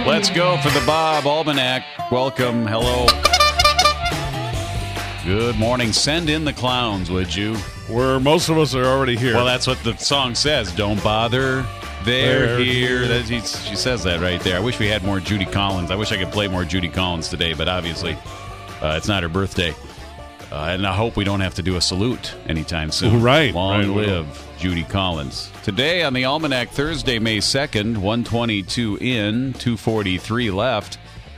Let's go for the Bob Almanac. Welcome. Hello. Good morning. Send in the clowns, would you? Where most of us are already here. Well, that's what the song says. Don't bother. They're here. She says that right there. I wish we had more Judy Collins. I wish I could play more Judy Collins today, but obviously it's not her birthday. And I hope we don't have to do a salute anytime soon. Right. Long live Judy Collins. Today on the Almanac, Thursday, May 2nd, 122 in, 243 left,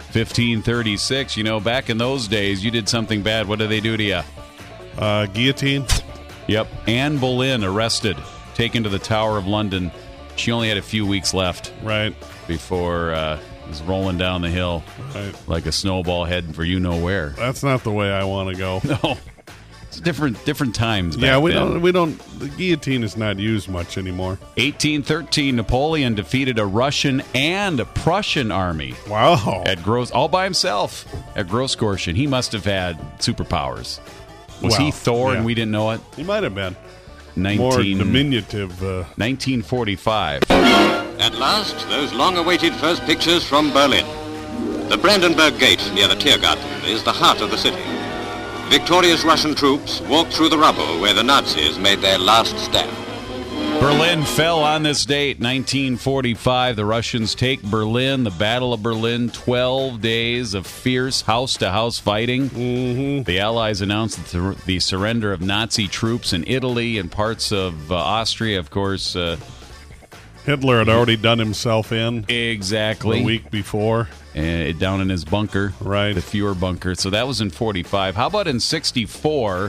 1536. You know, back in those days, you did something bad. What did they do to you? Guillotine. Yep. Anne Boleyn arrested, taken to the Tower of London. She only had a few weeks left. Right. Before it was rolling down the hill like a snowball heading for you-know-where. That's not the way I want to go. No. It's different times back then. We don't. The guillotine is not used much anymore. 1813, Napoleon defeated a Russian and a Prussian army. Wow. All by himself at Grossgorschen. He must have had superpowers. Was he Thor and we didn't know it? He might have been. More diminutive. 1945. At last, those long-awaited first pictures from Berlin. The Brandenburg Gate near the Tiergarten is the heart of the city. Victorious Russian troops walked through the rubble where the Nazis made their last stand. Berlin fell on this date, 1945. The Russians take Berlin, the Battle of Berlin, 12 days of fierce house-to-house fighting. Mm-hmm. The Allies announced the surrender of Nazi troops in Italy and parts of Austria, of course. Hitler had already done himself in. Exactly. The week before. Down in his bunker. Right. The Fuhrer bunker. So that was in 45. How about in 64,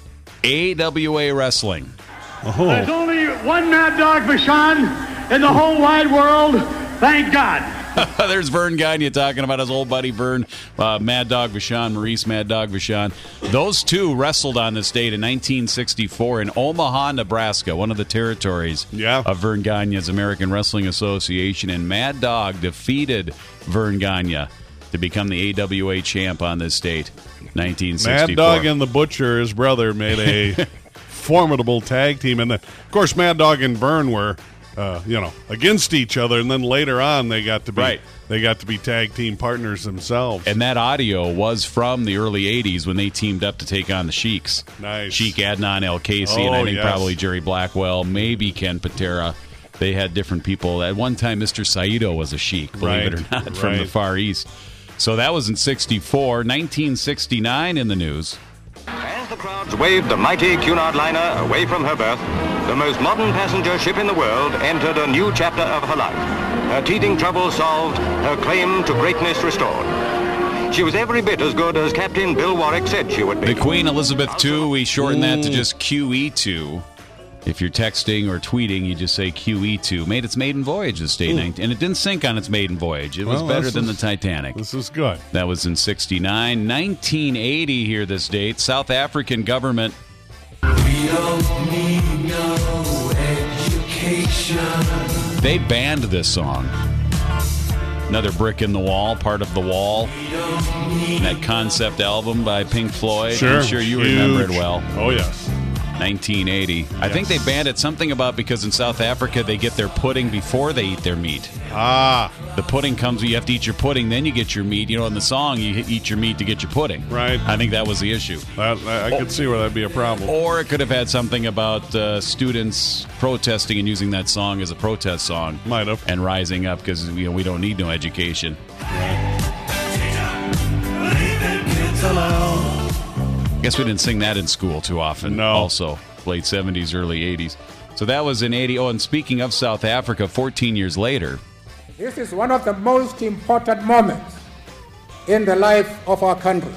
AWA Wrestling? Oh. There's only one Mad Dog Vachon in the whole wide world. Thank God. There's Vern Gagne talking about his old buddy Vern, Mad Dog Vachon, Maurice Mad Dog Vachon. Those two wrestled on this date in 1964 in Omaha, Nebraska, one of the territories of Vern Gagne's American Wrestling Association. And Mad Dog defeated Vern Gagne to become the AWA champ on this date, 1964. Mad Dog and the Butcher, his brother, made a formidable tag team. And, of course, Mad Dog and Vern were... against each other, and then later on they got to be tag team partners themselves. And that audio was from the early '80s when they teamed up to take on the Sheiks. Nice. Sheik Adnan El Casey, and I think probably Jerry Blackwell, maybe Ken Patera. They had different people. At one time, Mr. Saito was a Sheik, believe it or not, from the Far East. So that was in '64. 1969 in the news. As the crowds waved the mighty Cunard liner away from her berth, the most modern passenger ship in the world entered a new chapter of her life. Her teething trouble solved, her claim to greatness restored. She was every bit as good as Captain Bill Warwick said she would be. The Queen Elizabeth II, we shortened that to just QE2. If you're texting or tweeting, you just say QE2. Made its maiden voyage this day, and it didn't sink on its maiden voyage. It was better than the Titanic. This is good. That was in 69. 1980 here this date. South African government. We don't need no education. They banned this song. Another brick in the wall, part of The Wall. That concept album by Pink Floyd. Sure. I'm sure you remember it well. Oh, yes. 1980. Yes. I think they banned it something about because in South Africa they get their pudding before they eat their meat. The pudding comes, you have to eat your pudding, then you get your meat. You know, in the song, you eat your meat to get your pudding. Right. I think that was the issue. I could see where that'd be a problem. Or it could have had something about students protesting and using that song as a protest song. Might have. And rising up because we don't need no education. I guess we didn't sing that in school too often. No. Also, late 70s, early 80s. So that was in 80. Oh, and speaking of South Africa, 14 years later. This is one of the most important moments in the life of our country.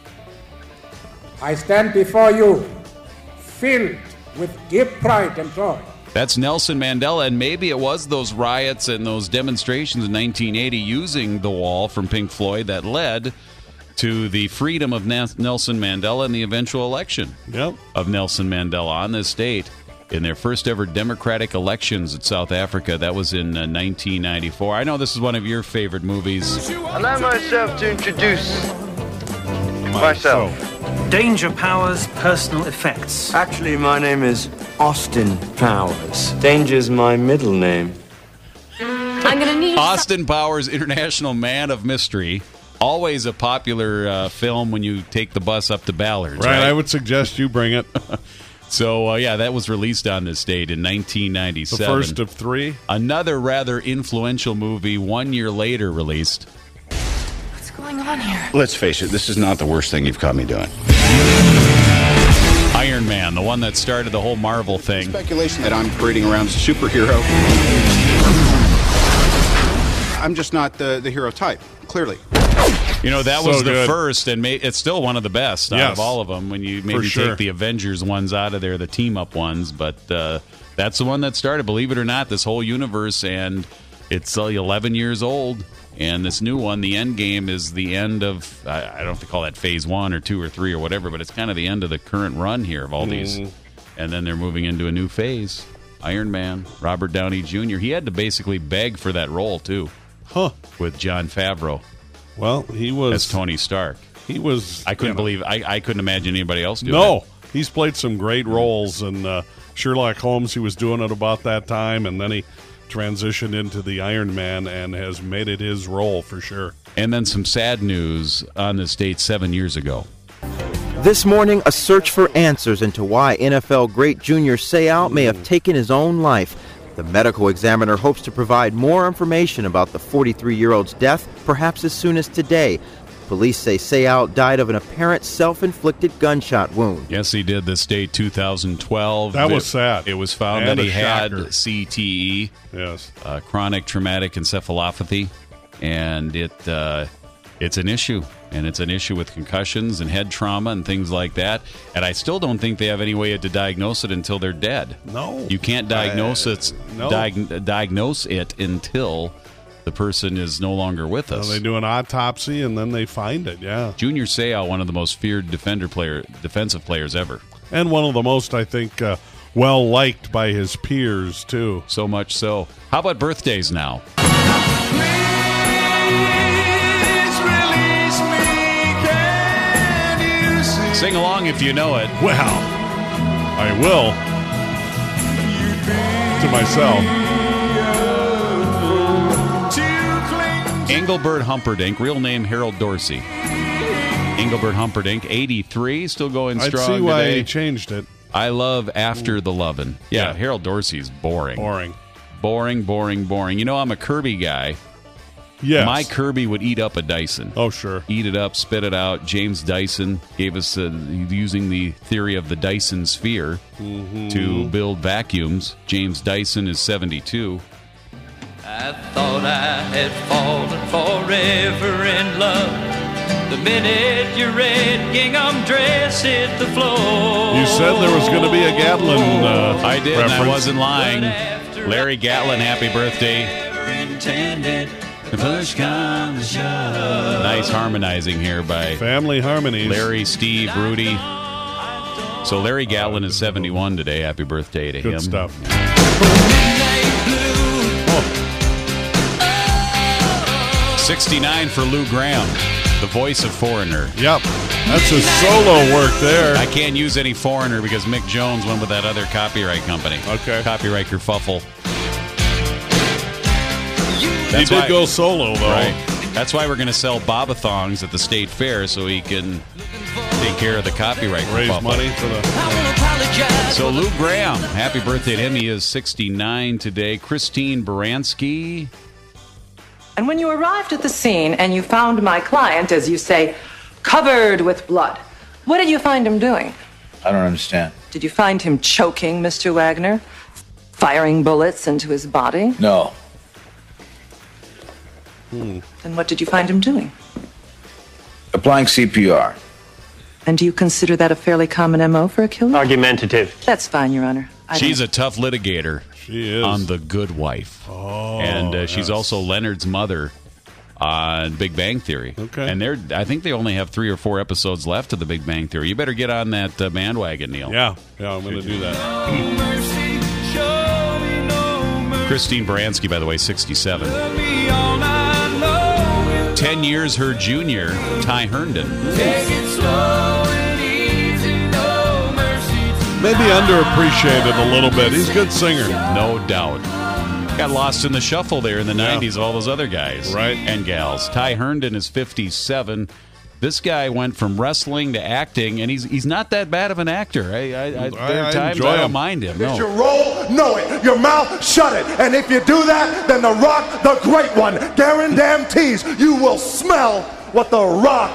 I stand before you filled with deep pride and joy. That's Nelson Mandela, and maybe it was those riots and those demonstrations in 1980 using The Wall from Pink Floyd that led to the freedom of Nelson Mandela and the eventual election of Nelson Mandela on this date in their first ever democratic elections at South Africa. That was in 1994. I know this is one of your favorite movies. Allow myself to introduce myself. Danger Powers, personal effects. Actually, my name is Austin Powers. Danger's my middle name. I'm going to need Austin Powers, International Man of Mystery. Always a popular film when you take the bus up to Ballard's. Right, I would suggest you bring it. So, that was released on this date in 1997. The first of 3. Another rather influential movie 1 year later released. What's going on here? Let's face it, this is not the worst thing you've caught me doing. Iron Man, the one that started the whole Marvel thing. Speculation that I'm parading around as a superhero. I'm just not the hero type, clearly. That was the first, and it's still one of the best out of all of them when you maybe take the Avengers ones out of there, the team-up ones. But that's the one that started, believe it or not, this whole universe, and it's 11 years old. And this new one, the end game, is the end of, I don't know if they call that phase 1 or 2 or 3 or whatever, but it's kind of the end of the current run here of all these. And then they're moving into a new phase. Iron Man, Robert Downey Jr. He had to basically beg for that role, too. With Jon Favreau. Well, he was as Tony Stark. He was. I couldn't believe. I couldn't imagine anybody else doing it. No, he's played some great roles, and Sherlock Holmes. He was doing it about that time, and then he transitioned into the Iron Man and has made it his role for sure. And then some sad news on this date 7 years ago. This morning, a search for answers into why NFL great Junior Seau may have taken his own life. The medical examiner hopes to provide more information about the 43-year-old's death, perhaps as soon as today. Police say Seau died of an apparent self-inflicted gunshot wound. Yes, he did. This date, 2012. That was sad. It was found that he had CTE, chronic traumatic encephalopathy, and it's an issue. And it's an issue with concussions and head trauma and things like that. And I still don't think they have any way to diagnose it until they're dead. No. You can't diagnose diagnose it until the person is no longer with us. They do an autopsy and then they find it, Junior Seau, one of the most feared defensive players ever. And one of the most, I think, well-liked by his peers, too. So much so. How about birthdays now? Sing along if you know it. Well, I will. To myself. Engelbert Humperdinck, real name Harold Dorsey. Engelbert Humperdinck, 83, still going strong I'd see why today. he changed it. I love After the Lovin'. Yeah, Harold Dorsey's boring. Boring. You know, I'm a Kirby guy. Yes. My Kirby would eat up a Dyson. Oh, sure. Eat it up, spit it out. James Dyson gave us, using the theory of the Dyson sphere to build vacuums. James Dyson is 72. I thought I had fallen forever in love. The minute your red gingham dress hit the floor. You said there was going to be a Gatlin I did, reference. and I wasn't lying. Larry Gatlin, happy birthday. Push come to shove. Nice harmonizing here by Family Harmonies. Larry, Steve, Rudy. So Larry Gatlin is 71 today. Happy birthday to him. Good stuff. 69 for Lou Graham, the voice of Foreigner. Yep. That's his solo work there. I can't use any Foreigner because Mick Jones went with that other copyright company. Okay. Copyright kerfuffle. He did go solo, though. Right. That's why we're going to sell Bobathongs at the state fair so he can take care of the copyright. Raise money for the... So Lou Graham, happy birthday to him. He is 69 today. Christine Baranski. And when you arrived at the scene and you found my client, as you say, covered with blood, what did you find him doing? I don't understand. Did you find him choking Mr. Wagner? Firing bullets into his body? No. Then what did you find him doing? Applying CPR. And do you consider that a fairly common MO for a killer? Argumentative. That's fine, Your Honor. She's a tough litigator. She is. On The Good Wife. Oh, and she's also Leonard's mother on Big Bang Theory. Okay. And I think they only have 3 or 4 episodes left of The Big Bang Theory. You better get on that bandwagon, Neil. Yeah, I'm going to do that. Christine Baranski, by the way, 67. 10 years her junior, Ty Herndon. Maybe underappreciated a little bit. He's a good singer. No doubt. Got lost in the shuffle there in the 90s of all those other guys. Right. And gals. Ty Herndon is 57. This guy went from wrestling to acting, and he's not that bad of an actor. There are times I don't mind him. It's your role, know it. Your mouth, shut it. And if you do that, then The Rock, the great one, guarantees you will smell what The Rock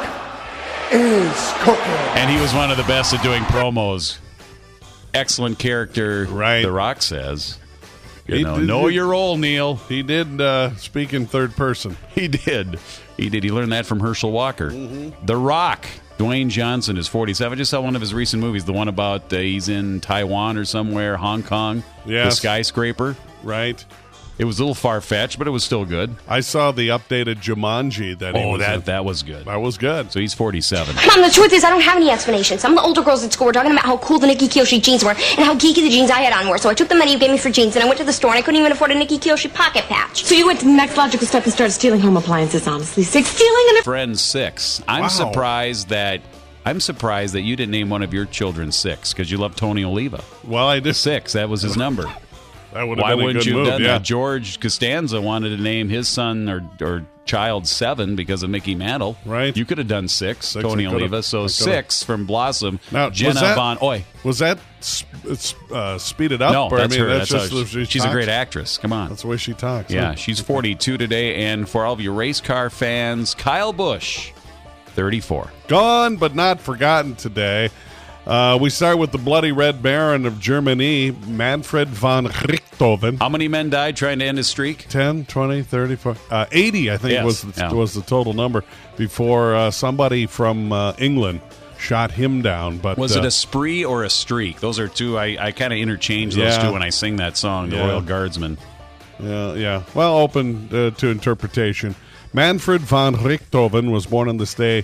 is cooking. And he was one of the best at doing promos. Excellent character, right? The Rock says. Know your role, Neil. He did speak in third person. He did. He learned that from Herschel Walker. Mm-hmm. The Rock, Dwayne Johnson, is 47. I just saw one of his recent movies, the one about he's in Taiwan or somewhere, Hong Kong. Yes. The skyscraper. Right. It was a little far-fetched, but it was still good. I saw the updated Jumanji that he was in. That was good. That was good. So he's 47. Mom, the truth is I don't have any explanations. Some of the older girls at school were talking about how cool the Nikki Kiyoshi jeans were and how geeky the jeans I had on were. So I took the money you gave me for jeans and I went to the store and I couldn't even afford a Nikki Kiyoshi pocket patch. So you went to the next logical step and started stealing home appliances, honestly. Stealing them? Friend 6. I'm surprised that you didn't name one of your children 6 because you love Tony Oliva. Well, I did. 6. That was his number. That would have Why been a wouldn't good you have move, done yeah. that? George Costanza wanted to name his son or child 7 because of Mickey Mantle. Right. You could have done 6, Tony I could've. Oliva. So I could've. 6 from Blossom. Now, Jenna Von Oy. Was that speeded up? No, or, that's her. That's That's just how she's a great actress. Come on. That's the way she talks. Yeah, huh? she's 42 today. And for all of you race car fans, Kyle Busch, 34. Gone but not forgotten today. We start with the bloody Red Baron of Germany, Manfred von Richthofen. How many men died trying to end his streak? 10, 20, 30, 40, 80, I think Yes. was the total number before somebody from England shot him down. But was it a spree or a streak? Those are two. I kind of interchange those two when I sing that song, The Royal Guardsman. Yeah. Well, open to interpretation. Manfred von Richthofen was born on this day,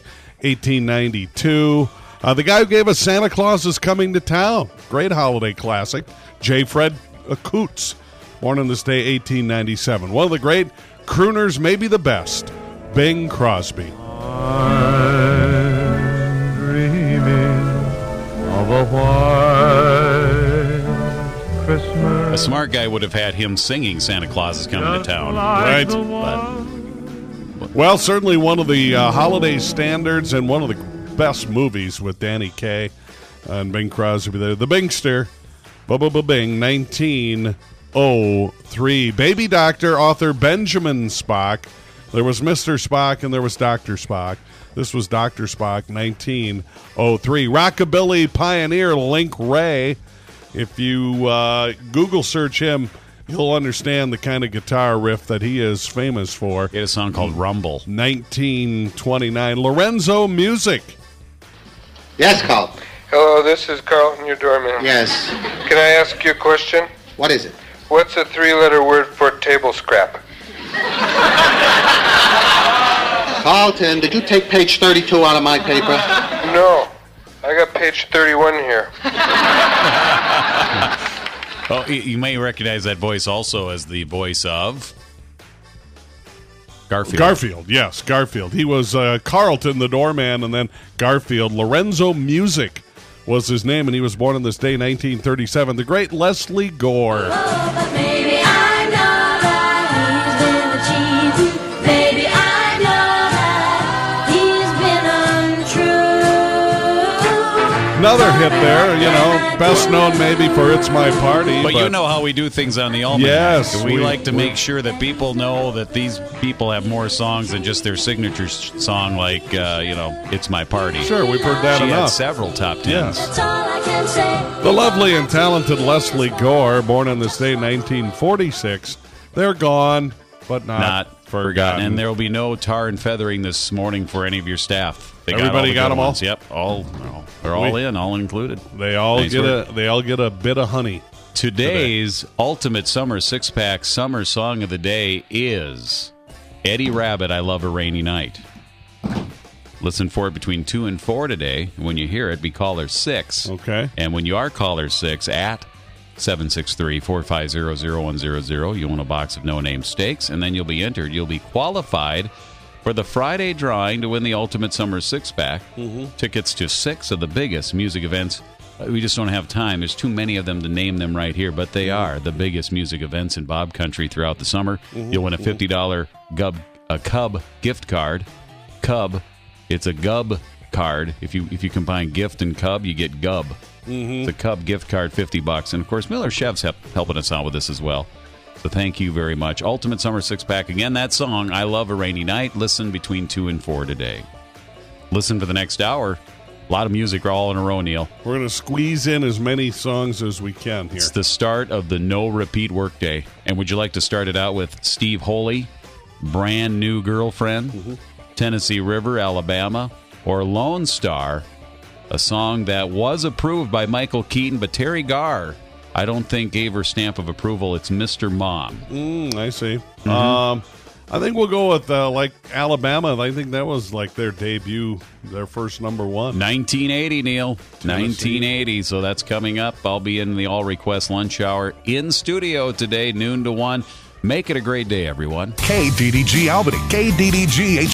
1892. The guy who gave us Santa Claus is Coming to Town, great holiday classic, J. Fred Coots, born on this day, 1897. One of the great crooners, maybe the best, Bing Crosby. I'm dreaming of a white Christmas. A smart guy would have had him singing Santa Claus is Coming to Town. Right. Well, certainly one of the holiday standards and one of the best movies with Danny Kaye and Bing Crosby there. The Bingster, Bing, 1903. Baby Doctor, author Benjamin Spock. There was Mr. Spock and there was Dr. Spock. This was Dr. Spock, 1903. Rockabilly pioneer Link Ray. If you Google search him, you'll understand the kind of guitar riff that he is famous for. He had a song called Rumble. 1929. Lorenzo Music. Yes, Carl. Hello, this is Carlton, your doorman. Yes. Can I ask you a question? What is it? What's a 3-letter word for table scrap? Carlton, did you take page 32 out of my paper? No. I got page 31 here. Oh, you may recognize that voice also as the voice of Garfield. Yes, Garfield. He was Carlton, the doorman, and then Garfield. Lorenzo Music was his name, and he was born on this day, 1937. The great Leslie Gore. Another hit there, best known maybe for It's My Party. But you know how we do things on the Almanac. Yes. We like to make sure that people know that these people have more songs than just their signature song, like, It's My Party. Sure, we've heard that she enough. Had several top tens. Yes. The lovely and talented Leslie Gore, born on this day, 1946. They're gone, but not forgotten. And there will be no tar and feathering this morning for any of your staff. Everybody got them all? Yep, they're all in, all included. They all get a bit of honey. Today's Ultimate Summer 6-Pack Summer Song of the Day is Eddie Rabbitt, I Love a Rainy Night. Listen for it between 2 and 4 today. When you hear it, be caller 6. Okay. And when you are caller 6 at 763-450-0100, you win a box of no-name steaks, and then you'll be entered. You'll be qualified for the Friday drawing to win the Ultimate Summer 6-Pack. Tickets to 6 of the biggest music events We just don't have time. There's too many of them to name them right here, but they are the biggest music events in Bob Country throughout the summer. You'll win a $50 Cub gift card. Cub, it's a Gub card. If you combine gift and Cub, you get Gub. It's a Cub gift card, $50. And, of course, Miller Chef's helping us out with this as well. So thank you very much. Ultimate Summer Six-Pack. Again, that song, I Love a Rainy Night. Listen between 2 and 4 today. Listen for the next hour. A lot of music all in a row, Neil. We're going to squeeze in as many songs as we can here. It's the start of the no-repeat workday. And would you like to start it out with Steve Holy, Brand New Girlfriend, Tennessee River, Alabama, or Lone Star, a song that was approved by Michael Keaton, but Terry Garr, I don't think, gave her stamp of approval. It's Mr. Mom. I see. I think we'll go with, Alabama. I think that was, their debut, their first number one. 1980, Neil. Tennessee. 1980. So that's coming up. I'll be in the all-request lunch hour in studio today, noon to 1. Make it a great day, everyone. KDDG Albany, KDDG